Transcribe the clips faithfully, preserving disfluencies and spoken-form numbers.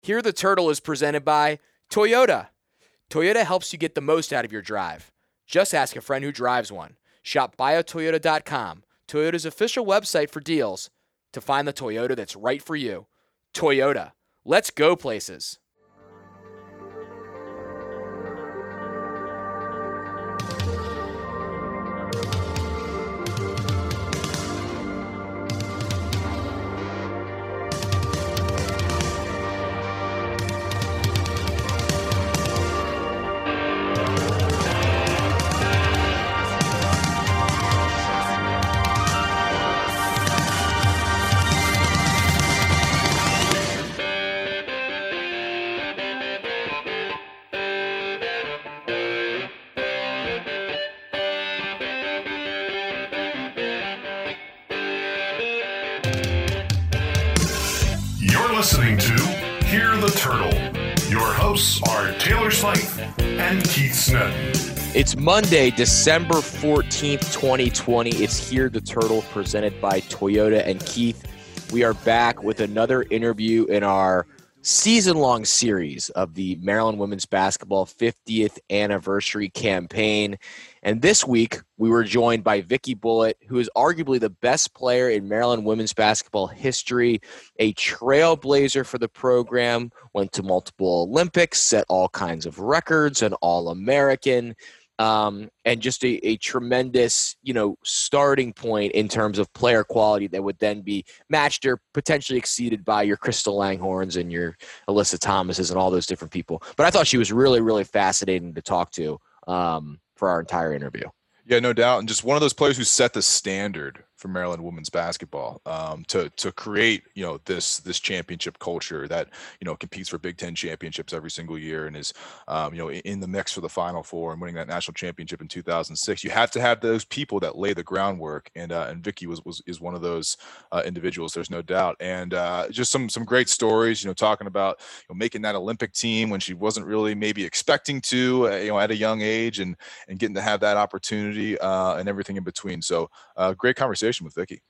Here the Turtle is presented by Toyota. Toyota helps you get the most out of your drive. Just ask a friend who drives one. Shop bio toyota dot com, Toyota's official website for deals, to find the Toyota that's right for you. Toyota. Let's go places. Listening to Hear the Turtle. Your hosts are Taylor Smythe and Keith Snedden. It's Monday, December fourteenth, twenty twenty. It's Hear the Turtle presented by Toyota and Keith. We are back with another interview in our season-long series of the Maryland women's basketball fiftieth anniversary campaign. And this week, we were joined by Vicki Bullitt, who is arguably the best player in Maryland women's basketball history, a trailblazer for the program, went to multiple Olympics, set all kinds of records, an All-American, um, and just a, a tremendous, you know, starting point in terms of player quality that would then be matched or potentially exceeded by your Crystal Langhorns and your Alyssa Thomases and all those different people. But I thought she was really, really fascinating to talk to um, for our entire interview. Yeah, no doubt. And just one of those players who set the standard for Maryland women's basketball um, to to create, you know, this this championship culture that, you know, competes for Big Ten championships every single year and is, um, you know, in the mix for the Final Four and winning that national championship in two thousand six. You have to have those people that lay the groundwork, and uh, and Vicki was was is one of those uh, individuals. There's no doubt, and uh, just some some great stories. You know, talking about, you know, making that Olympic team when she wasn't really maybe expecting to, uh, you know, at a young age, and and getting to have that opportunity uh, and everything in between. So, uh, great conversation with Vicki.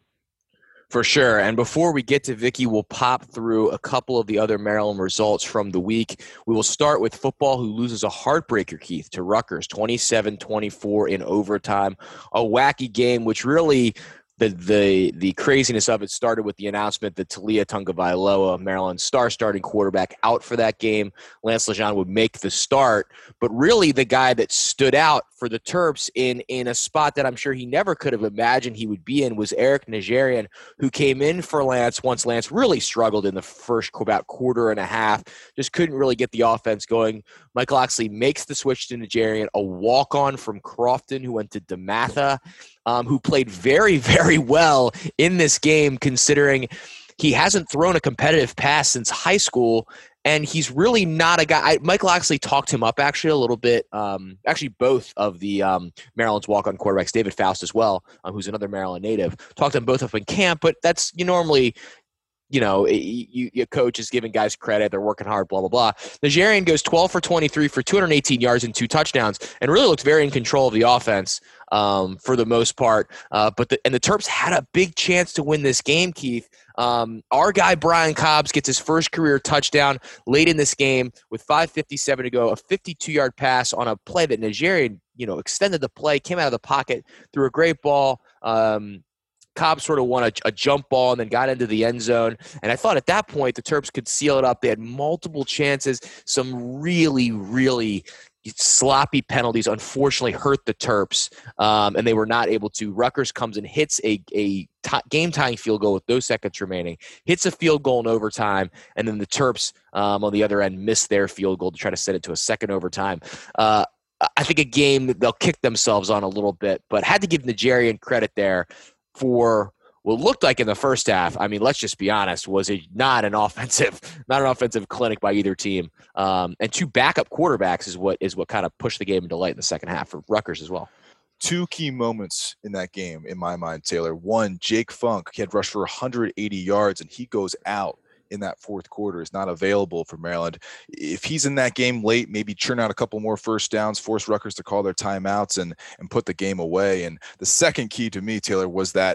For sure. And before we get to Vicki, we'll pop through a couple of the other Maryland results from the week. We will start with football, who loses a heartbreaker, Keith, to Rutgers, twenty-seven twenty-four in overtime. A wacky game, which really the the the craziness of it started with the announcement that Talia Tungavailoa, Maryland's star starting quarterback, out for that game. Lance Lejeune would make the start, but really the guy that stood out for the Terps in in a spot that I'm sure he never could have imagined he would be in was Eric Najarian, who came in for Lance once Lance really struggled in the first about quarter and a half, just couldn't really get the offense going. Michael Oxley makes the switch to Najarian, a walk-on from Crofton who went to DeMatha, um, who played very, very well in this game considering he hasn't thrown a competitive pass since high school. And he's really not a guy. I, Michael Oxley talked him up actually a little bit. Um, actually, both of the um, Maryland's walk-on quarterbacks, David Faust as well, um, who's another Maryland native, talked them both up in camp. But that's you normally, you know, you, your coach is giving guys credit. They're working hard, blah, blah, blah. Najarian goes twelve for twenty-three for two hundred eighteen yards and two touchdowns and really looked very in control of the offense um, for the most part. Uh, but the, and the Terps had a big chance to win this game, Keith. Um, our guy Brian Cobbs gets his first career touchdown late in this game with five fifty-seven to go, a fifty-two-yard pass on a play that Najarian, you know, extended the play, came out of the pocket, threw a great ball. Um, Cobbs sort of won a, a jump ball and then got into the end zone. And I thought at that point the Terps could seal it up. They had multiple chances, some really, really sloppy penalties unfortunately hurt the Terps, um, and they were not able to. Rutgers comes and hits a, a t- game-tying field goal with those seconds remaining, hits a field goal in overtime, and then the Terps um, on the other end missed their field goal to try to set it to a second overtime. Uh, I think a game that they'll kick themselves on a little bit, but had to give Najarian credit there for what looked like in the first half. I mean, let's just be honest, was it not an offensive, not an offensive clinic by either team. Um, and two backup quarterbacks is what is what kind of pushed the game into light in the second half for Rutgers as well. Two key moments in that game, in my mind, Taylor. One, Jake Funk, he had rushed for one hundred eighty yards, and he goes out in that fourth quarter, is not available for Maryland. If he's in that game late, maybe churn out a couple more first downs, force Rutgers to call their timeouts and and put the game away. And the second key to me, Taylor, was that,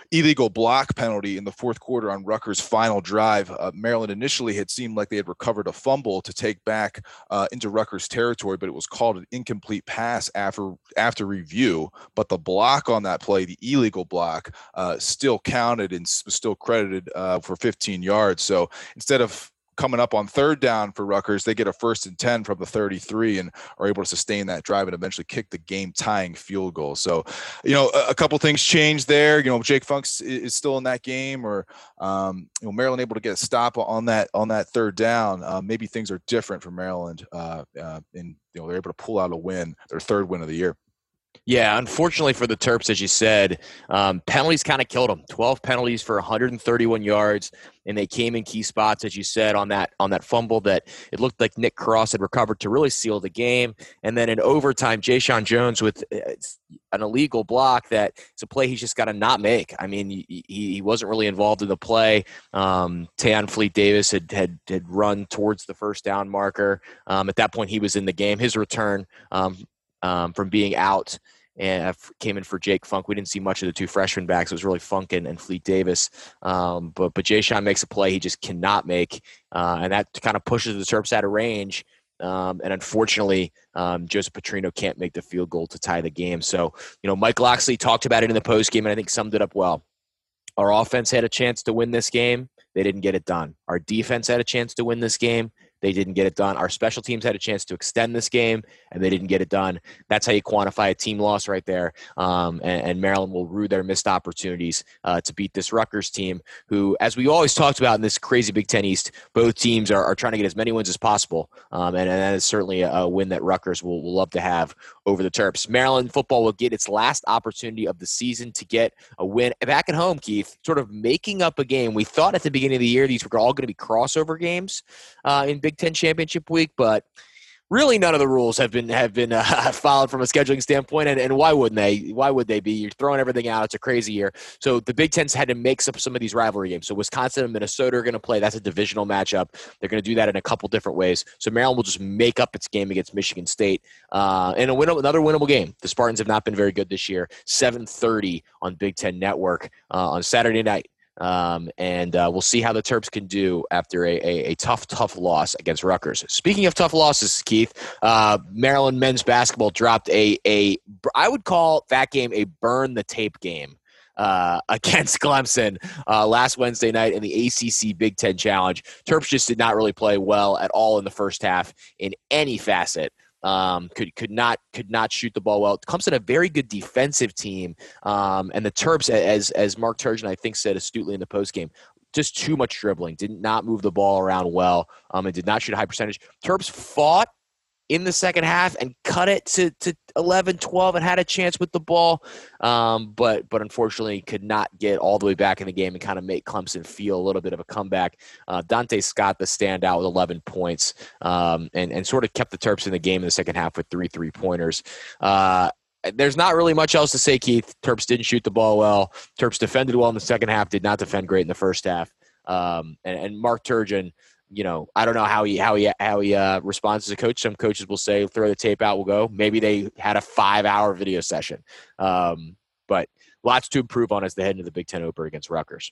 illegal block penalty in the fourth quarter on Rutgers' final drive. Uh, Maryland initially had seemed like they had recovered a fumble to take back uh, into Rutgers territory, but it was called an incomplete pass after after review. But the block on that play, the illegal block, uh, still counted and was still credited uh, for fifteen yards. So instead of coming up on third down for Rutgers, they get a first and ten from the thirty-three and are able to sustain that drive and eventually kick the game tying field goal. So, you know, a, a couple things changed there. You know, Jake Funk is still in that game, or, um, you know, Maryland able to get a stop on that, on that third down. Uh, maybe things are different for Maryland uh, uh, and, you know, they're able to pull out a win, their third win of the year. Yeah, unfortunately for the Terps, as you said, um, penalties kind of killed them. twelve penalties for one hundred thirty-one yards, and they came in key spots, as you said, on that on that fumble that it looked like Nick Cross had recovered to really seal the game. And then in overtime, Jayshon Jones with an illegal block that it's a play he's just got to not make. I mean, he, he wasn't really involved in the play. Um, Tayon Fleet Davis had, had had run towards the first down marker. Um, at that point, he was in the game. His return um, um, from being out and came in for Jake Funk. We didn't see much of the two freshman backs. It was really Funk and, and Fleet Davis. Um, but but Jayshon makes a play he just cannot make, uh, and that kind of pushes the Terps out of range. Um, and unfortunately, um, Joseph Petrino can't make the field goal to tie the game. So, you know, Mike Locksley talked about it in the postgame, and I think summed it up well. Our offense had a chance to win this game. They didn't get it done. Our defense had a chance to win this game. They didn't get it done. Our special teams had a chance to extend this game, and they didn't get it done. That's how you quantify a team loss right there. Um, and, and Maryland will rue their missed opportunities uh, to beat this Rutgers team, who, as we always talked about in this crazy Big Ten East, both teams are, are trying to get as many wins as possible. Um, and, and that is certainly a, a win that Rutgers will, will love to have over the Terps. Maryland football will get its last opportunity of the season to get a win back at home, Keith, sort of making up a game. We thought at the beginning of the year these were all going to be crossover games uh, in Big Ten Championship week, but really none of the rules have been have been uh, followed from a scheduling standpoint, and, and why wouldn't they? Why would they be? You're throwing everything out. It's a crazy year. So the Big Ten's had to make up some of these rivalry games. So Wisconsin and Minnesota are going to play. That's a divisional matchup. They're going to do that in a couple different ways. So Maryland will just make up its game against Michigan State uh, and a win- another winnable game. The Spartans have not been very good this year. seven thirty on Big Ten Network uh, on Saturday night. Um, and uh, we'll see how the Terps can do after a, a, a tough, tough loss against Rutgers. Speaking of tough losses, Keith, uh, Maryland men's basketball dropped a, a – I would call that game a burn-the-tape game uh, against Clemson uh, last Wednesday night in the A C C Big Ten Challenge. Terps just did not really play well at all in the first half in any facet. Um, could could not could not shoot the ball well. Clemson, a very good defensive team, um, and the Terps, as as Mark Turgeon I think said astutely in the postgame, just too much dribbling. Did not move the ball around well, um, and did not shoot a high percentage. Terps fought in the second half and cut it to, to eleven, twelve and had a chance with the ball, um, but but unfortunately could not get all the way back in the game and kind of make Clemson feel a little bit of a comeback. Uh, Dante Scott, the standout, with eleven points, um, and, and sort of kept the Terps in the game in the second half with three three-pointers. Uh, there's not really much else to say, Keith. Terps didn't shoot the ball well. Terps defended well in the second half, did not defend great in the first half. Um, and, and Mark Turgeon, you know, I don't know how he how he how he uh, responds as a coach. Some coaches will say, "Throw the tape out, we'll go." Maybe they had a five-hour video session, um, but lots to improve on as they head into the Big Ten opener against Rutgers.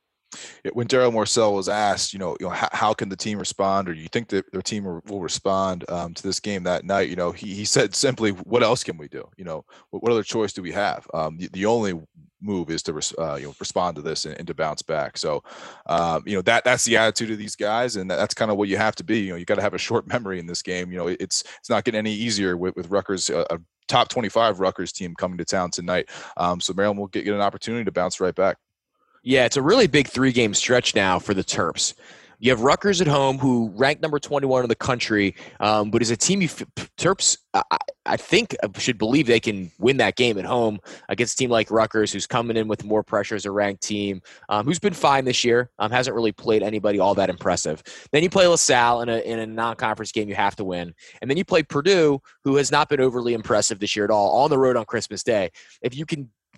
When Darryl Morsell was asked, you know, you know, how, how can the team respond, or do you think that their team will respond um, to this game that night? You know, he he said simply, "What else can we do? You know, what, what other choice do we have? Um, the, the only move is to uh, you know respond to this and, and to bounce back." So, um, you know, that that's the attitude of these guys, and that's kind of what you have to be. You know, you got to have a short memory in this game. You know, it's it's not getting any easier with with Rutgers. Uh, a top twenty-five Rutgers team coming to town tonight. Um, so Maryland will get, get an opportunity to bounce right back. Yeah, it's a really big three-game stretch now for the Terps. You have Rutgers at home, who ranked number twenty-one in the country, um, but is a team you Terps, I, I think, should believe they can win that game at home against a team like Rutgers, who's coming in with more pressure as a ranked team, um, who's been fine this year, um, hasn't really played anybody all that impressive. Then you play LaSalle in a, in a non-conference game you have to win. And then you play Purdue, who has not been overly impressive this year at all, on the road on Christmas Day. If you can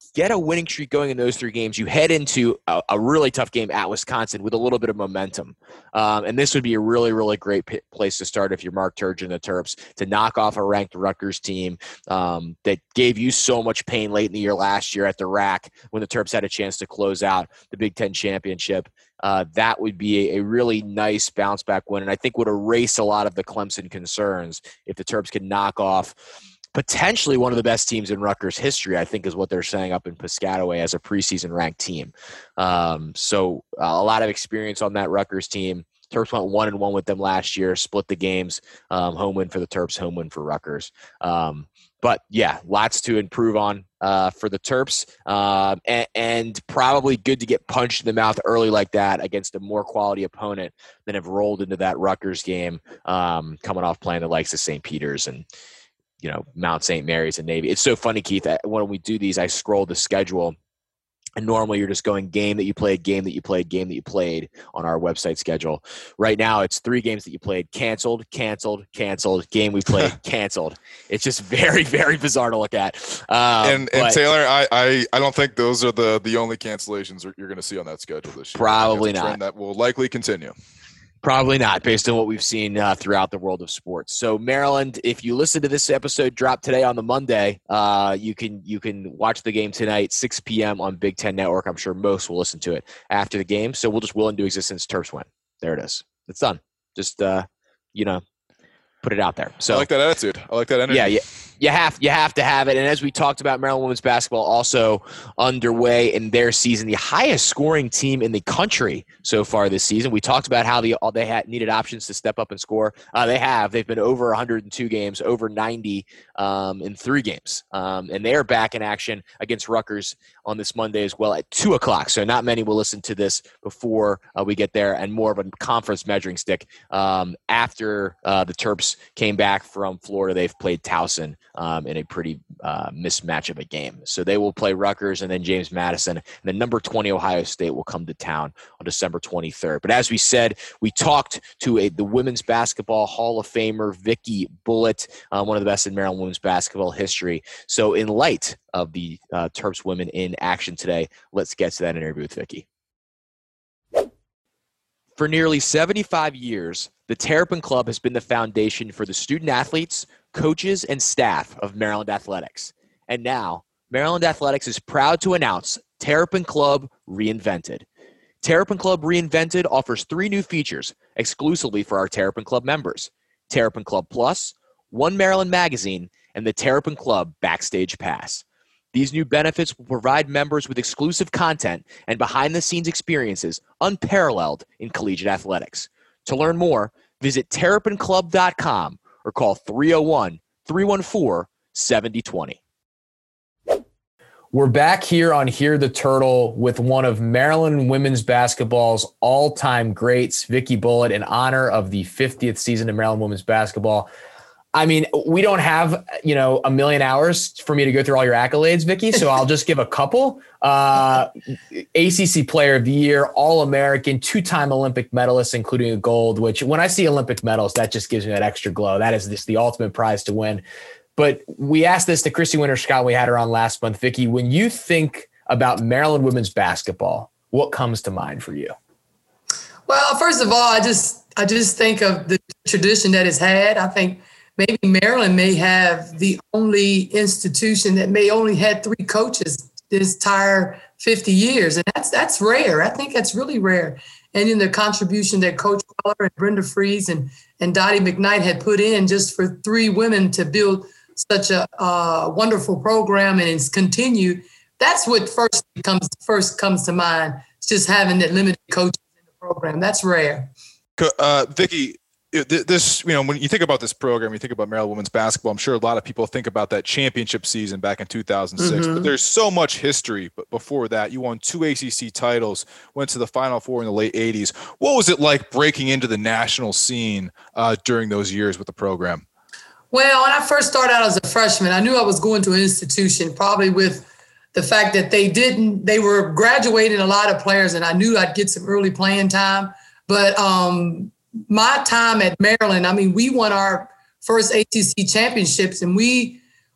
get a winning streak going in those three games, you head into a, a really tough game at Wisconsin with a little bit of momentum. Um, and this would be a really, really great p- place to start if you're Mark Turgeon and the Terps, to knock off a ranked Rutgers team um, that gave you so much pain late in the year last year at the rack when the Terps had a chance to close out the Big Ten championship. Uh, that would be a, a really nice bounce back win, and I think would erase a lot of the Clemson concerns if the Terps could knock off potentially one of the best teams in Rutgers history, I think is what they're saying up in Piscataway as a preseason ranked team. Um, so uh, a lot of experience on that Rutgers team. Terps went one and one with them last year, split the games, um, home win for the Terps, home win for Rutgers. Um, but yeah, lots to improve on uh, for the Terps, um, and, and probably good to get punched in the mouth early like that against a more quality opponent than have rolled into that Rutgers game, um, coming off playing the likes of Saint Peter's and, you know, Mount Saint Mary's and Navy. It's so funny, Keith, when we do these, I scroll the schedule, and normally you're just going game that you played, game that you played, game that you played on our website schedule. Right now, it's three games that you played, canceled, canceled, canceled, game we played, canceled. It's just very, very bizarre to look at. Um, and and Taylor, I, I I don't think those are the the only cancellations you're going to see on that schedule this year. Probably not. That will likely continue. Probably not, based on what we've seen uh, throughout the world of sports. So, Maryland, if you listen to this episode drop today on the Monday, uh, you can you can watch the game tonight, six p.m. on Big Ten Network. I'm sure most will listen to it after the game. So we'll just will into existence. Terps win. There it is. It's done. Just uh, you know, put it out there. So I like that attitude. I like that energy. Yeah, yeah. You have you have to have it. And as we talked about, Maryland women's basketball also underway in their season, the highest scoring team in the country so far this season. We talked about how the, all they had needed options to step up and score. Uh, they have. They've been over one hundred two games, over ninety um, in three games. Um, and they are back in action against Rutgers on this Monday as well at two o'clock. So not many will listen to this before uh, we get there, and more of a conference measuring stick. Um, after uh, the Terps came back from Florida, they've played Towson Um, in a pretty uh, mismatch of a game. So they will play Rutgers and then James Madison. And then number twenty, Ohio State, will come to town on December twenty-third. But as we said, we talked to a, the Women's Basketball Hall of Famer, Vicky Bullitt, uh, one of the best in Maryland women's basketball history. So in light of the uh, Terps women in action today, let's get to that interview with Vicky. For nearly seventy-five years, the Terrapin Club has been the foundation for the student athletes, coaches, and staff of Maryland Athletics. And now, Maryland Athletics is proud to announce Terrapin Club Reinvented. Terrapin Club Reinvented offers three new features exclusively for our Terrapin Club members: Terrapin Club Plus, One Maryland Magazine, and the Terrapin Club Backstage Pass. These new benefits will provide members with exclusive content and behind-the-scenes experiences unparalleled in collegiate athletics. To learn more, visit terrapin club dot com or call three oh one, three one four, seven oh two oh. We're back here on Hear the Turtle with one of Maryland women's basketball's all-time greats, Vicky Bullitt, in honor of the fiftieth season of Maryland women's basketball. I mean, we don't have, you know, a million hours for me to go through all your accolades, Vicky, so I'll just give a couple. Uh, A C C Player of the Year, All-American, two-time Olympic medalist, including a gold, which when I see Olympic medals, that just gives me that extra glow. That is just the ultimate prize to win. But we asked this to Christy Winter-Scott. We had her on last month. Vicky, when you think about Maryland women's basketball, what comes to mind for you? Well, first of all, I just I just think of the tradition that it's had. I think maybe Maryland may have the only institution that may only had three coaches this entire fifty years. And that's that's rare. I think that's really rare. And in the contribution that Coach Weller and Brenda Fries and, and Dottie McKnight had put in just for three women to build such a uh, wonderful program and it's continued, that's what first comes first comes to mind. It's just having that limited coaches in the program. That's rare. Uh, Vicky, this, you know, when you think about this program, you think about Maryland women's basketball, I'm sure a lot of people think about that championship season back in two thousand six, mm-hmm. but there's so much history. But before that, you won two A C C titles, went to the Final Four in the late eighties. What was it like breaking into the national scene uh, during those years with the program? Well, when I first started out as a freshman, I knew I was going to an institution, probably with the fact that they didn't, they were graduating a lot of players, and I knew I'd get some early playing time. But um, my time at Maryland, I mean, we won our first A C C championships, and we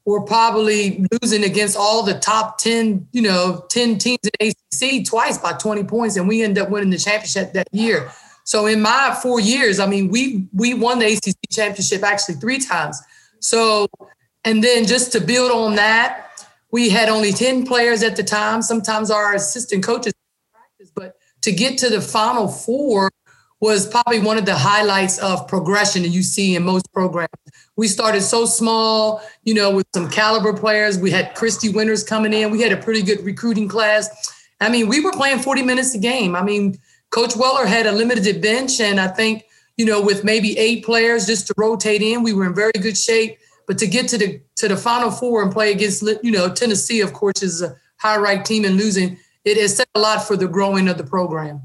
were probably losing against all the top ten, you know, ten teams in A C C twice by twenty points, and we ended up winning the championship that year. So in my four years, I mean, we we won the A C C championship actually three times. So, and then just to build on that, we had only ten players at the time. Sometimes our assistant coaches practice, but to get to the Final Four was probably one of the highlights of progression that you see in most programs. We started so small, you know, with some caliber players. We had Christy Winters coming in. We had a pretty good recruiting class. I mean, we were playing forty minutes a game. I mean, Coach Weller had a limited bench, and I think, you know, with maybe eight players just to rotate in, we were in very good shape. But to get to the to the Final Four and play against, you know, Tennessee, of course, is a high-ranked team, and losing, it has said a lot for the growing of the program.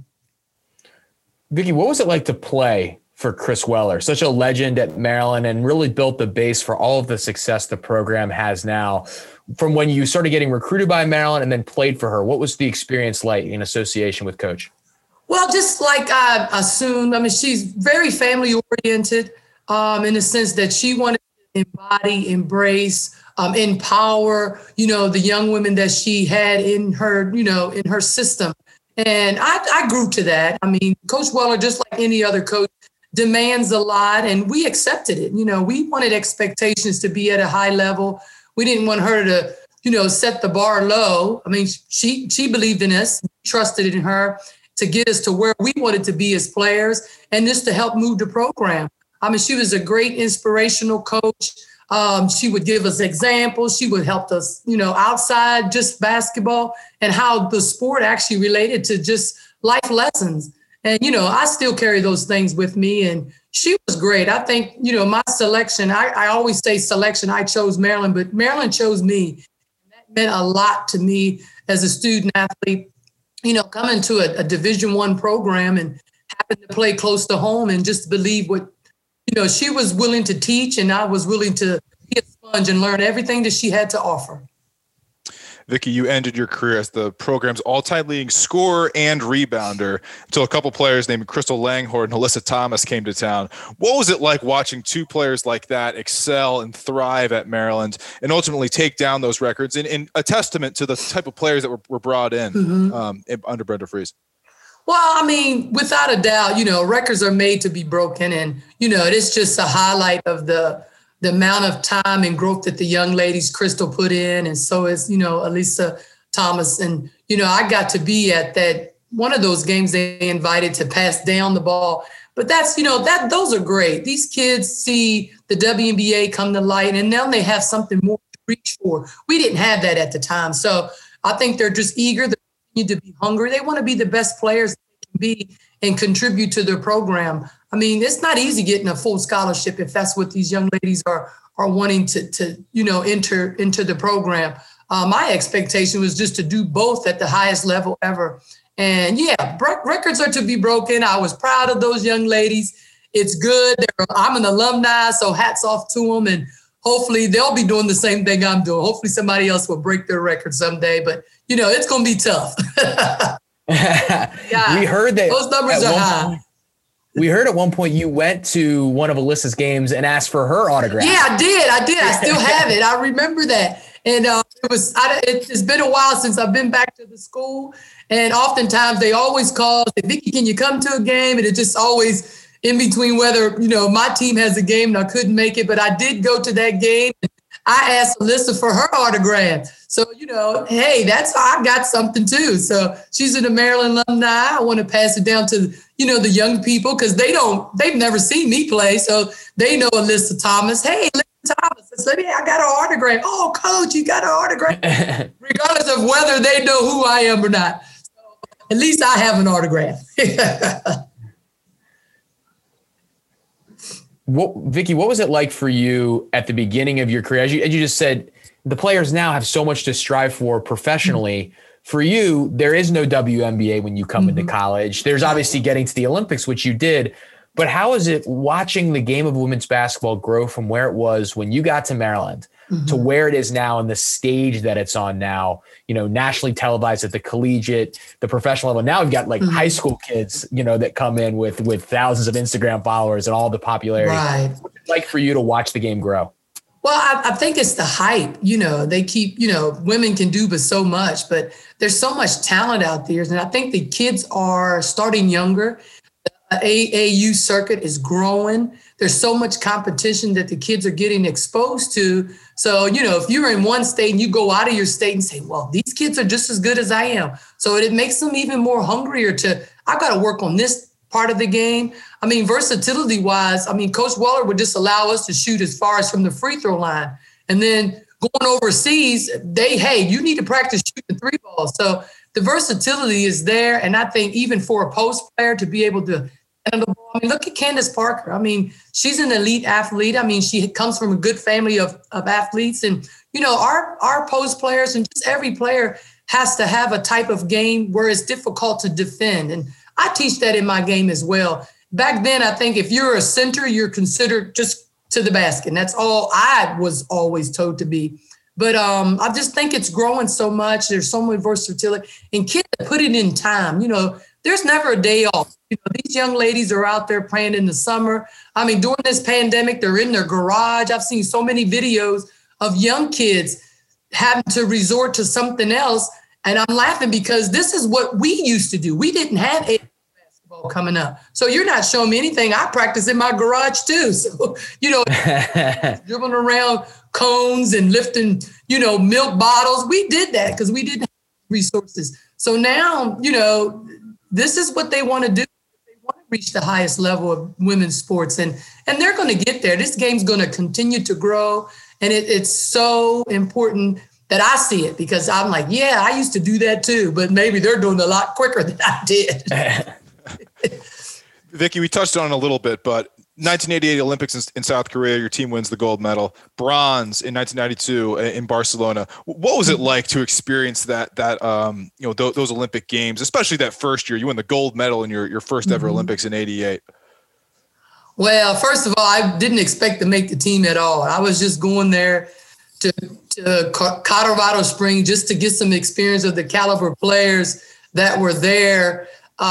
Vicki, what was it like to play for Chris Weller, such a legend at Maryland, and really built the base for all of the success the program has now? From when you started getting recruited by Maryland and then played for her, what was the experience like in association with Coach? Well, just like I assumed, I mean, she's very family-oriented um, in the sense that she wanted to embody, embrace, um, empower, you know, the young women that she had in her, you know, in her system. And I, I grew to that. I mean, Coach Weller, just like any other coach, demands a lot, and we accepted it. You know, we wanted expectations to be at a high level. We didn't want her to, you know, set the bar low. I mean, she she believed in us, trusted in her to get us to where we wanted to be as players, and just to help move the program. I mean, she was a great inspirational coach. Um, she would give us examples. She would help us, you know, outside just basketball, and how the sport actually related to just life lessons. And, you know, I still carry those things with me. And she was great. I think, you know, my selection, I, I always say selection, I chose Maryland, but Maryland chose me. And that meant a lot to me as a student athlete, you know, coming to a, a Division One program and having to play close to home and just believe what, you know, she was willing to teach, and I was willing to be a sponge and learn everything that she had to offer. Vicki, you ended your career as the program's all-time leading scorer and rebounder until a couple players named Crystal Langhorn and Alyssa Thomas came to town. What was it like watching two players like that excel and thrive at Maryland and ultimately take down those records, and, and a testament to the type of players that were, were brought in mm-hmm. um, under Brenda Frese? Well, I mean, without a doubt, you know, records are made to be broken, and, you know, it's just a highlight of the the amount of time and growth that the young ladies Crystal put in. And so is, you know, Alyssa Thomas. And, you know, I got to be at that one of those games they invited to pass down the ball. But that's, you know, that those are great. These kids see the W N B A come to light, and now they have something more to reach for. We didn't have that at the time. So I think they're just eager. They need to be hungry. They want to be the best players they can be and contribute to their program. I mean, it's not easy getting a full scholarship if that's what these young ladies are are wanting to, to you know, enter into the program. Uh, my expectation was just to do both at the highest level ever. And, yeah, records are to be broken. I was proud of those young ladies. It's good. They're, I'm an alumni, so hats off to them. And hopefully they'll be doing the same thing I'm doing. Hopefully somebody else will break their record someday. But, you know, it's going to be tough. Yeah, we heard that those numbers are high. Point, we heard at one point you went to one of Alyssa's games and asked for her autograph. Yeah, I did. I did. I still have it. I remember that. And uh, it was. I, it, it's been a while since I've been back to the school. And oftentimes they always call, say, Vicki, can you come to a game? And it's just always in between whether, you know, my team has a game and I couldn't make it. But I did go to that game. I asked Alyssa for her autograph. So, you know, hey, that's I got something too. So she's a Maryland alumni. I want to pass it down to, you know, the young people, because they don't, they've never seen me play. So they know Alyssa Thomas. Hey, Alyssa Thomas, I said, hey, I got an autograph. Oh, coach, you got an autograph. Regardless of whether they know who I am or not. So at least I have an autograph. What, Vicki, what was it like for you at the beginning of your career? As you, as you just said, the players now have so much to strive for professionally. Mm-hmm. For you, there is no W N B A when you come mm-hmm. into college. There's obviously getting to the Olympics, which you did. But how is it watching the game of women's basketball grow from where it was when you got to Maryland mm-hmm. to where it is now and the stage that it's on now, you know, nationally televised at the collegiate, the professional level? Now we've got like mm-hmm. high school kids, you know, that come in with, with thousands of Instagram followers and all the popularity. Right. What's it like for you to watch the game grow? Well, I, I think it's the hype. You know, they keep, you know, women can do but so much, but there's so much talent out there. And I think the kids are starting younger. The A A U circuit is growing. There's so much competition that the kids are getting exposed to. So, you know, if you're in one state and you go out of your state and say, well, these kids are just as good as I am. So it makes them even more hungrier to, I got to work on this part of the game. I mean, versatility wise, I mean, Coach Weller would just allow us to shoot as far as from the free throw line. And then going overseas, they, hey, you need to practice shooting three balls. So the versatility is there. And I think even for a post player to be able to handle the ball, I mean, look at Candace Parker. I mean, she's an elite athlete. I mean, she comes from a good family of, of athletes. And, you know, our, our post players and just every player has to have a type of game where it's difficult to defend. And I teach that in my game as well. Back then, I think if you're a center, you're considered just to the basket. And that's all I was always told to be. But um, I just think it's growing so much. There's so much versatility. And kids put it in time. You know, there's never a day off. You know, these young ladies are out there playing in the summer. I mean, during this pandemic, they're in their garage. I've seen so many videos of young kids having to resort to something else. And I'm laughing because this is what we used to do. We didn't have a basketball coming up. So you're not showing me anything. I practice in my garage too. So, you know, dribbling around cones and lifting, you know, milk bottles. We did that because we didn't have resources. So now, you know, this is what they want to do. They want to reach the highest level of women's sports. And, and they're going to get there. This game's going to continue to grow. And it, it's so important that I see it because I'm like, yeah, I used to do that too, but maybe they're doing a lot quicker than I did. Vicki, we touched on it a little bit, but nineteen eighty-eight Olympics in, in South Korea, your team wins the gold medal. Bronze in nineteen ninety-two in Barcelona. What was it like to experience that, that um, you know, th- those Olympic Games, especially that first year? You won the gold medal in your, your first ever mm-hmm. Olympics in eighty-eight. Well, first of all, I didn't expect to make the team at all. I was just going there to, to Colorado Springs just to get some experience of the caliber players that were there.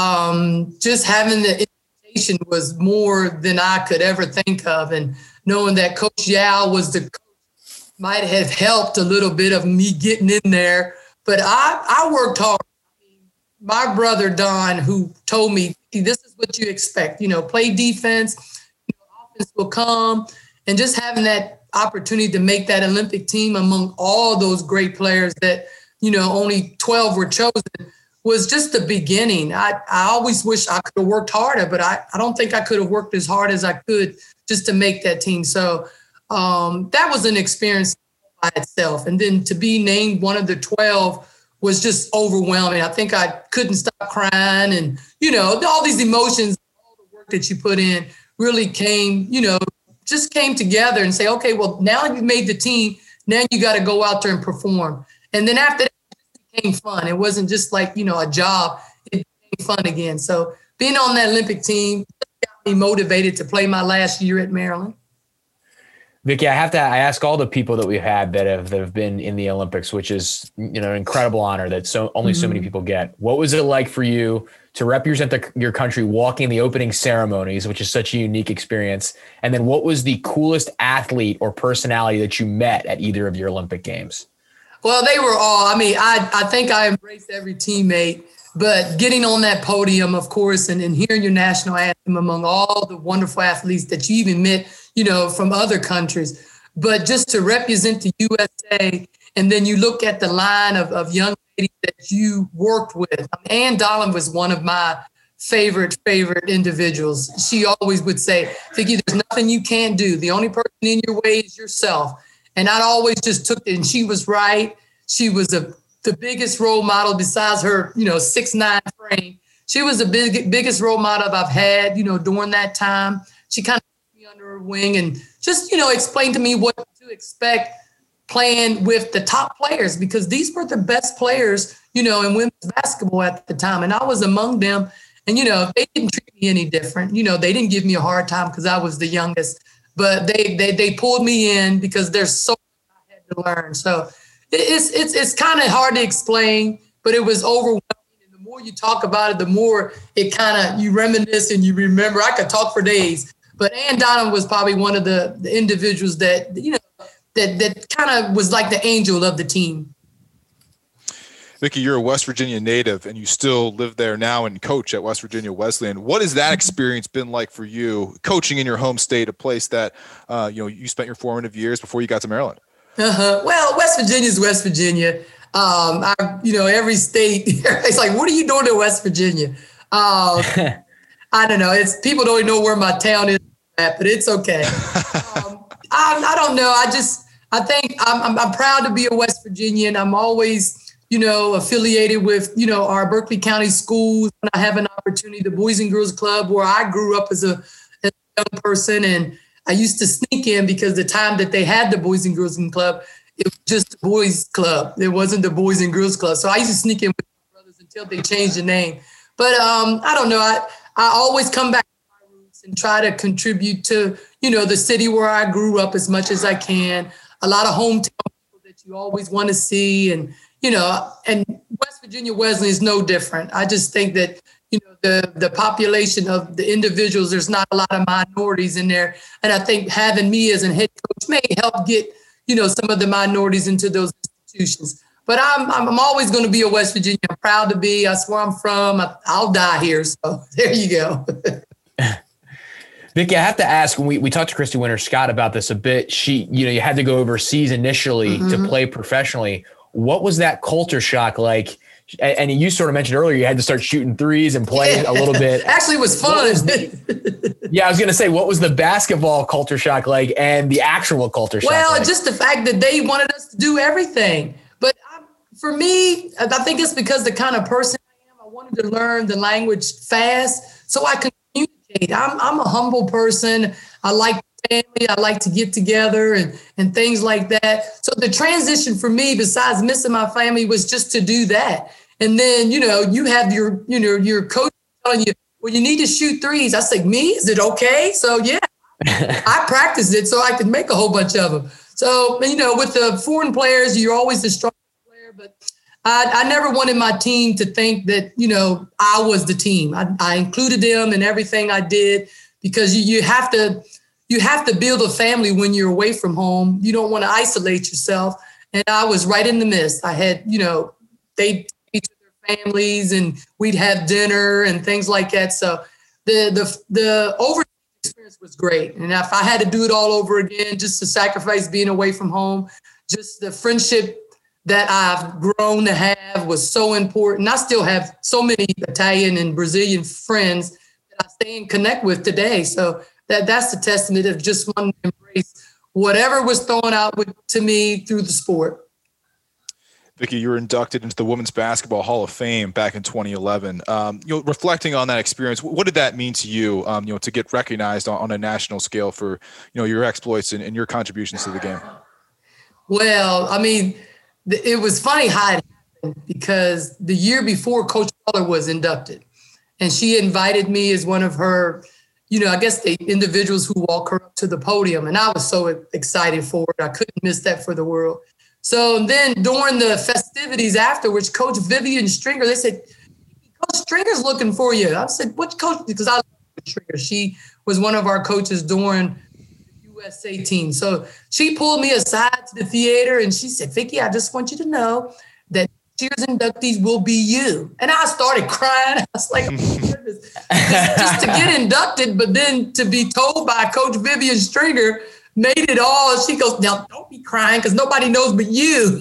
Um, just having the invitation was more than I could ever think of. And knowing that Coach Yao was the coach might have helped a little bit of me getting in there. But I, I worked hard. I mean, my brother, Don, who told me, this is what you expect, you know, play defense, you know, offense will come. And just having that opportunity to make that Olympic team among all those great players that, you know, only twelve were chosen was just the beginning. I, I always wish I could have worked harder, but I, I don't think I could have worked as hard as I could just to make that team. So um, that was an experience by itself. And then to be named one of the twelve was just overwhelming. I think I couldn't stop crying. And, you know, all these emotions, all the work that you put in really came, you know, just came together and say, okay, well, now you've made the team. Now you got to go out there and perform. And then after that, it became fun. It wasn't just like, you know, a job. It became fun again. So being on that Olympic team got me motivated to play my last year at Maryland. Vicki, I have to I ask all the people that we've had that have, that have been in the Olympics, which is, you know, an incredible honor that so only mm-hmm. so many people get. What was it like for you to represent the, your country walking the opening ceremonies, which is such a unique experience? And then what was the coolest athlete or personality that you met at either of your Olympic Games? Well, they were all, I mean, I, I think I embraced every teammate, but getting on that podium, of course, and, and hearing your national anthem among all the wonderful athletes that you even met, you know, from other countries, but just to represent the U S A. And then you look at the line of, of young ladies that you worked with. I mean, Ann Dolan was one of my favorite, favorite individuals. She always would say, Vicki, there's nothing you can't do. The only person in your way is yourself. And I always just took it, and she was right. She was a, the biggest role model besides her, you know, six nine frame. She was the big, biggest role model I've had, you know, during that time. She kind of put me under her wing and just, you know, explained to me what to expect playing with the top players, because these were the best players, you know, in women's basketball at the time. And I was among them. And, you know, they didn't treat me any different. You know, they didn't give me a hard time because I was the youngest. But they they they pulled me in because there's so much I had to learn. So it's it's it's kind of hard to explain, but it was overwhelming. And the more you talk about it, the more it kind of you reminisce and you remember. I could talk for days. But Ann Dolan was probably one of the, the individuals that, you know, that that kind of was like the angel of the team. Vicki, you're a West Virginia native and you still live there now and coach at West Virginia Wesleyan. What has that experience been like for you, coaching in your home state, a place that uh, you know you spent your formative years before you got to Maryland? Uh-huh. Well, West Virginia is West Virginia. Um, I, you know, every state, it's like, what are you doing in West Virginia? Um, I don't know. It's people don't even know where my town is at, but it's okay. um, I, I don't know. I just, I think I'm, I'm, I'm proud to be a West Virginian. I'm always, you know, affiliated with, you know, our Berkeley County schools. When I have an opportunity, the Boys and Girls Club, where I grew up as a, as a young person. And I used to sneak in because the time that they had the Boys and Girls Club, it was just the Boys Club. It wasn't the Boys and Girls Club. So I used to sneak in with my brothers until they changed the name. But um, I don't know. I, I always come back to my roots and try to contribute to, you know, the city where I grew up as much as I can. A lot of hometown people that you always want to see. And, you know, and West Virginia Wesleyan is no different. I just think that, you know, the, the population of the individuals, there's not a lot of minorities in there. And I think having me as a head coach may help get, you know, some of the minorities into those institutions. But I'm I'm, I'm always going to be a West Virginia. I'm proud to be. That's where I'm from. I, I'll die here. So there you go. Vicki, I have to ask, when we, we talked to Christy Winter-Scott about this a bit, she, you know, you had to go overseas initially mm-hmm. to play professionally. What was that culture shock like? And you sort of mentioned earlier, you had to start shooting threes and playing yeah. a little bit. Actually, it was fun. Was the, yeah, I was going to say, what was the basketball culture shock like and the actual culture shock Well, like? Just the fact that they wanted us to do everything. But I, for me, I think it's because the kind of person I am. I wanted to learn the language fast so I could communicate. I'm, I'm a humble person. I like family. I like to get together and, and things like that. So the transition for me, besides missing my family, was just to do that. And then, you know, you have your, you know, your coach telling you, well, you need to shoot threes. I said, me? Is it okay? So, yeah, I practiced it so I could make a whole bunch of them. So, you know, with the foreign players, you're always the strongest player. But I, I never wanted my team to think that, you know, I was the team. I, I included them in everything I did because you, you have to – You have to build a family when you're away from home. You don't want to isolate yourself. And I was right in the midst. I had, you know, they'd take to their families and we'd have dinner and things like that. So the the the overseas experience was great. And if I had to do it all over again, just to sacrifice being away from home, just the friendship that I've grown to have was so important. I still have so many Italian and Brazilian friends that I stay and connect with today. So That that's the testament of just wanting to embrace whatever was thrown out with, to me through the sport. Vicki, you were inducted into the Women's Basketball Hall of Fame back in twenty eleven. Um, you know, reflecting on that experience, what did that mean to you? Um, you know, to get recognized on, on a national scale for you know your exploits and, and your contributions to the game. Well, I mean, it was funny how it happened because the year before Coach Weller was inducted, and she invited me as one of her. You know, I guess the individuals who walk her up to the podium. And I was so excited for it. I couldn't miss that for the world. So then during the festivities afterwards, Coach Vivian Stringer, they said, Coach Stringer's looking for you. I said, what coach? Because I love Coach Stringer. She was one of our coaches during the U S A team. So she pulled me aside to the theater and she said, Vicki, I just want you to know that this year's inductees will be you. And I started crying. I was like, oh my goodness. Just, just to get inducted, but then to be told by Coach Vivian Stringer made it all. She goes, now don't be crying because nobody knows but you.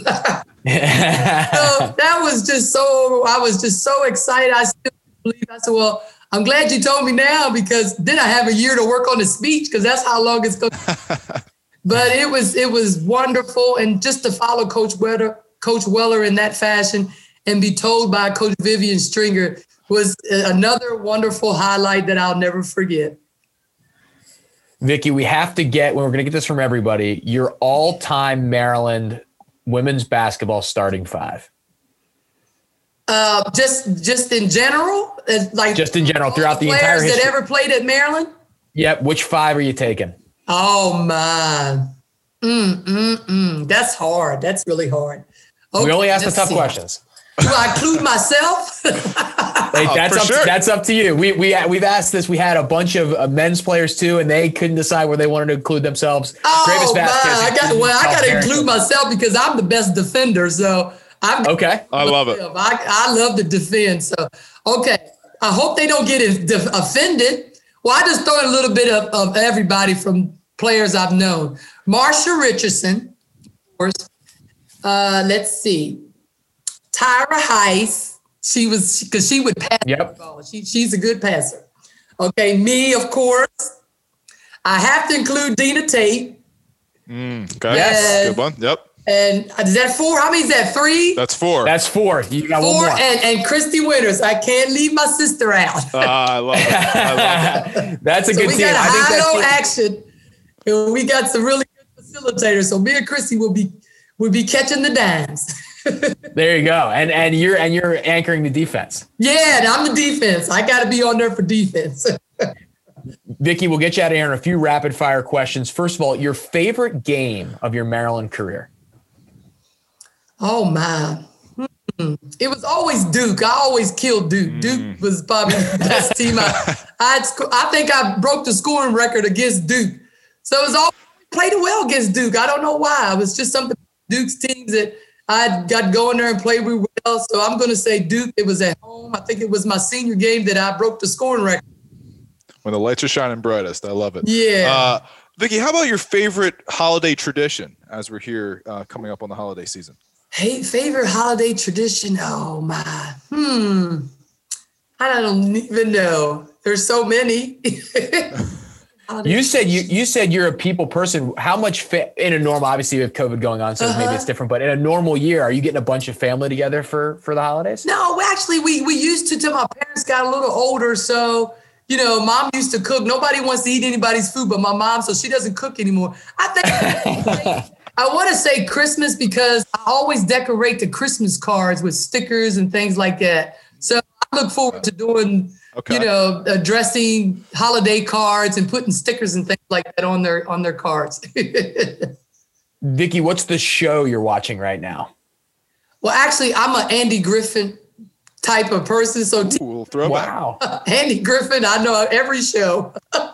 So that was just so, I was just so excited. I still believe. I said, well, I'm glad you told me now because then I have a year to work on the speech because that's how long it's going to But it was, it was wonderful. And just to follow Coach Weller, Coach Weller in that fashion and be told by Coach Vivian Stringer was another wonderful highlight that I'll never forget. Vicki, we have to get, when we're going to get this from everybody, your all-time Maryland women's basketball starting five. Uh, just just in general? like Just in general, throughout the entire history. Players that ever played at Maryland? Yep. Which five are you taking? Oh, man. Mm, mm, mm. That's hard. That's really hard. Okay, we only ask the tough see. questions. Do I include myself? Like, that's for up. sure. To, that's up to you. We we we've asked this. We had a bunch of uh, men's players too, and they couldn't decide where they wanted to include themselves. Oh, Gravis man. Vasquez I got, well, I got to Harrington. include myself because I'm the best defender. So I'm Okay. I love it. I, I love to defend. So, okay. I hope they don't get offended. Well, I just throw in a little bit of, of everybody from players I've known. Marsha Richardson, of course. Uh, let's see. Tyra Heiss. She was, because she would pass Yep. the ball. She, she's a good passer. Okay. Me, of course. I have to include Dina Tate. Mm, okay. Yes. Good one. Yep. And is that four? How many is that? Three? That's four. That's four. You got Four. one more. And, and Christy Winters. I can't leave my sister out. Uh, I love it. I love it. That's a So good we team. got I think high-low that's action. And we got some really good facilitators. So me and Christy will be will be catching the dimes. there you go. And and you're and you're anchoring the defense. Yeah, and I'm the defense. I got to be on there for defense. Vicky, we'll get you out of here in a few rapid fire questions. First of all, your favorite game of your Maryland career? Oh my. Hmm. It was always Duke. I always killed Duke. Mm. Duke was probably the best team. I, I, sc- I think I broke the scoring record against Duke. So it was always played well against Duke. I don't know why. It was just something Duke's teams that I got going there and played really well. So I'm going to say Duke. It was at home. I think it was my senior game that I broke the scoring record. When the lights are shining brightest. I love it. Yeah. Uh, Vicky, how about your favorite holiday tradition as we're here uh, coming up on the holiday season? Hey, favorite holiday tradition? Oh my, hmm. I don't even know. There's so many. You said you you said you're a people person. How much fa- in a normal? Obviously, we have COVID going on, so Uh-huh. maybe it's different. But in a normal year, are you getting a bunch of family together for for the holidays? No, actually, we we used to till my parents got a little older. So you know, mom used to cook. Nobody wants to eat anybody's food but my mom, so she doesn't cook anymore. I think. I want to say Christmas because I always decorate the Christmas cards with stickers and things like that. So I look forward to doing, Okay. you know, addressing holiday cards and putting stickers and things like that on their on their cards. Vicky, what's the show you're watching right now? Well, actually, I'm an Andy Griffin type of person. So Ooh, we'll throw back. Wow. Andy Griffin, I know every show.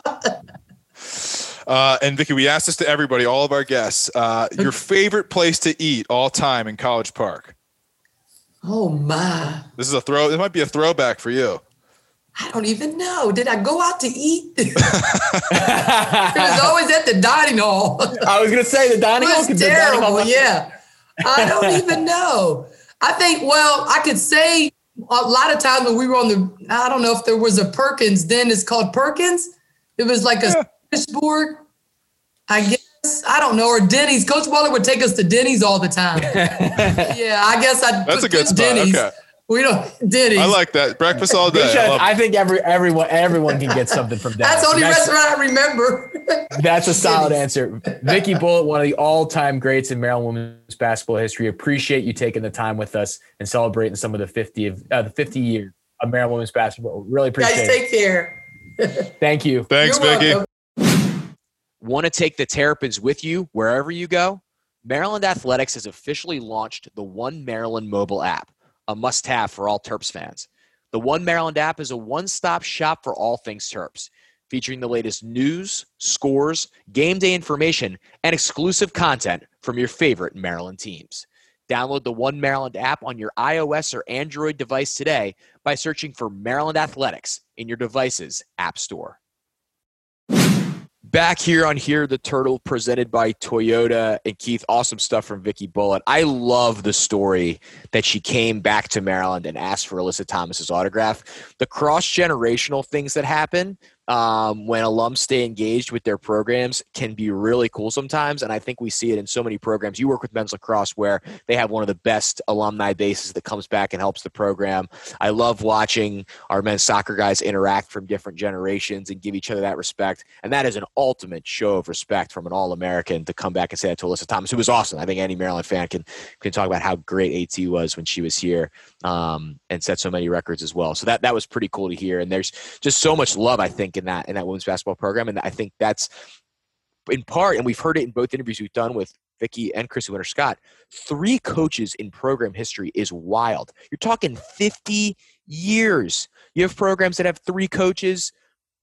Uh, and Vicky, we asked this to everybody, all of our guests. Uh, your favorite place to eat all time in College Park? Oh my. This is a throw. This might be a throwback for you. I don't even know. Did I go out to eat? It was always at the dining hall. I was gonna say the dining hall. It could was be the dining hall. terrible. Yeah. I don't even know. I think, well, I could say a lot of times when we were on the, I don't know if there was a Perkins, then it's called Perkins. It was like a board, I guess. I don't know. Or Denny's. Coach Waller would take us to Denny's all the time. Yeah, I guess I'd That's put a good spot. Denny's. Okay. We don't, Denny's. I like that. Breakfast all We day. should- I love I think every everyone everyone can get something from that. That's the only restaurant I remember. That's a solid answer. Vicky Bullitt, one of the all-time greats in Maryland women's basketball history. Appreciate you taking the time with us and celebrating some of the fifty of uh, the fifty years of Maryland women's basketball. Really appreciate Guys, it. take care. Thank you. Thanks, You're Vicky. welcome. Want to take the Terrapins with you wherever you go? Maryland Athletics has officially launched the One Maryland mobile app, a must-have for all Terps fans. The One Maryland app is a one-stop shop for all things Terps, featuring the latest news, scores, game day information, and exclusive content from your favorite Maryland teams. Download the One Maryland app on your iOS or Android device today by searching for Maryland Athletics in your device's app store. Back here on Here the Turtle, presented by Toyota. And Keith, awesome stuff from Vicky Bullitt. I love the story that she came back to Maryland and asked for Alyssa Thomas's autograph. The cross-generational things that happen um, when alums stay engaged with their programs can be really cool sometimes, and I think we see it in so many programs. You work with men's lacrosse where they have one of the best alumni bases that comes back and helps the program. I love watching our men's soccer guys interact from different generations and give each other that respect, and that is an ultimate show of respect from an All-American to come back and say that to Alyssa Thomas, who was awesome. I think any Maryland fan can can talk about how great AT was when she was here um, and set so many records as well. So that that was pretty cool to hear, and there's just so much love, I think, in that in that women's basketball program, and I think that's in part, and we've heard it in both interviews we've done with Vicky and Chrissy Winter-Scott, three coaches in program history is wild. You're talking fifty years. You have programs that have three coaches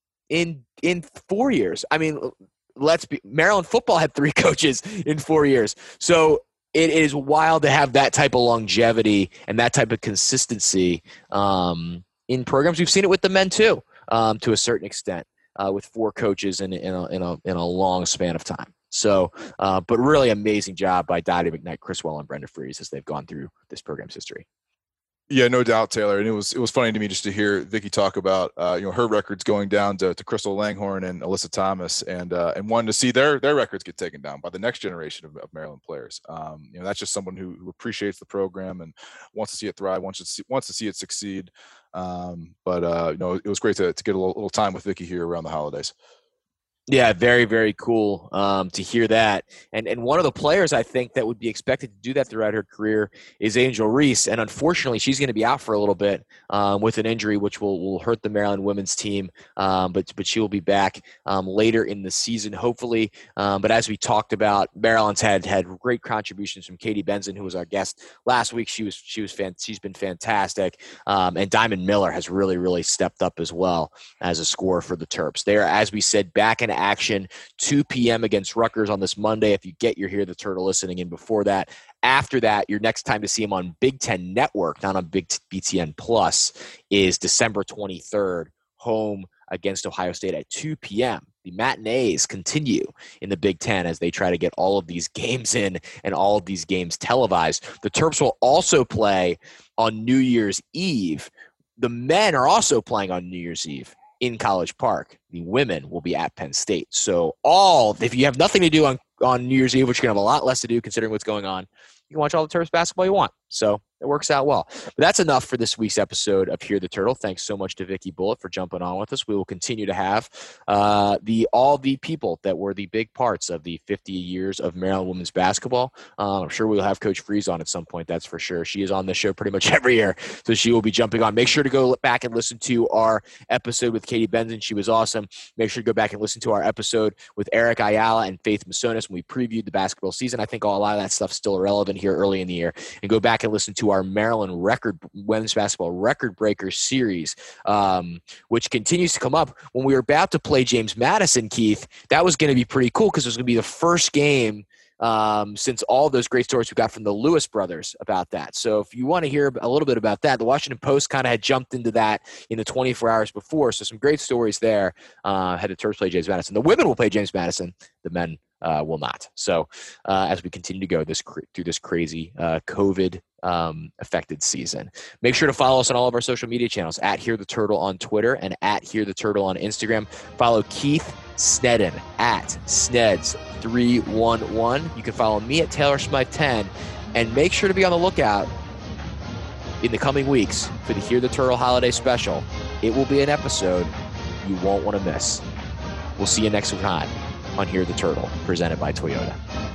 in in four years. I mean, let's be Maryland football had three coaches in four years. So it is wild to have that type of longevity and that type of consistency um, in programs. We've seen it with the men too, um, to a certain extent, uh, with four coaches in, in, a, in, a, in a long span of time. So, uh, but really amazing job by Dottie McKnight, Chris Well, and Brenda Freese as they've gone through this program's history. Yeah, no doubt, Taylor. And it was it was funny to me just to hear Vicky talk about uh, you know her records going down to, to Crystal Langhorne and Alyssa Thomas, and uh, and wanting to see their their records get taken down by the next generation of, of Maryland players. Um, you know, that's just someone who, who appreciates the program and wants to see it thrive, wants to see, wants to see it succeed. Um, but uh, you know, it was great to to get a little, little time with Vicky here around the holidays. Yeah, very, very cool um, to hear that. And and one of the players I think that would be expected to do that throughout her career is Angel Reese. And unfortunately, she's going to be out for a little bit um, with an injury, which will, will hurt the Maryland women's team. Um, but but she will be back um, later in the season, hopefully. Um, but as we talked about, Maryland's had had great contributions from Katie Benson, who was our guest last week. She was she was fan, she's been fantastic. Um, and Diamond Miller has really, really stepped up as well as a scorer for the Terps. They are, as we said, back in action, two p.m. against Rutgers on this Monday. If you get your Hear the Turtle listening in before that. After that, your next time to see them on Big Ten Network, not on Big B T N Plus, is December twenty-third, home against Ohio State at two p.m. The matinees continue in the Big Ten as they try to get all of these games in and all of these games televised. The Terps will also play on New Year's Eve. The men are also playing on New Year's Eve in College Park. The women will be at Penn State. So all, if you have nothing to do on, on New Year's Eve, which you're going to have a lot less to do considering what's going on, you can watch all the Terps basketball you want. So it works out well. But that's enough for this week's episode of Hear the Turtle. Thanks so much to Vicky Bullitt for jumping on with us. We will continue to have uh, the all the people that were the big parts of the fifty years of Maryland women's basketball. Uh, I'm sure we'll have Coach Freese on at some point, that's for sure. She is on the show pretty much every year, so she will be jumping on. Make sure to go back and listen to our episode with Katie Benson. She was awesome. Make sure to go back and listen to our episode with Eric Ayala and Faith Masonis when we previewed the basketball season. I think a lot of that stuff's still relevant here early in the year. And go back and listen to our Maryland record women's basketball record breaker series, um, which continues to come up. When we were about to play James Madison, Keith, that was going to be pretty cool because it was going to be the first game um, since all those great stories we got from the Lewis brothers about that. So if you want to hear a little bit about that, the Washington Post kind of had jumped into that in the twenty-four hours before. So some great stories there. Uh, had the Terps play James Madison. The women will play James Madison. The men Uh, will not. So uh, as we continue to go this cr- through this crazy uh, COVID um, affected season, make sure to follow us on all of our social media channels at Hear the Turtle on Twitter and at Hear the Turtle on Instagram. Follow Keith Sneddon at Sneds three one one. You can follow me at Taylor Smythe ten, and make sure to be on the lookout in the coming weeks for the Hear the Turtle holiday special. It will be an episode you won't want to miss. We'll see you next time on Hear the Turtle, presented by Toyota.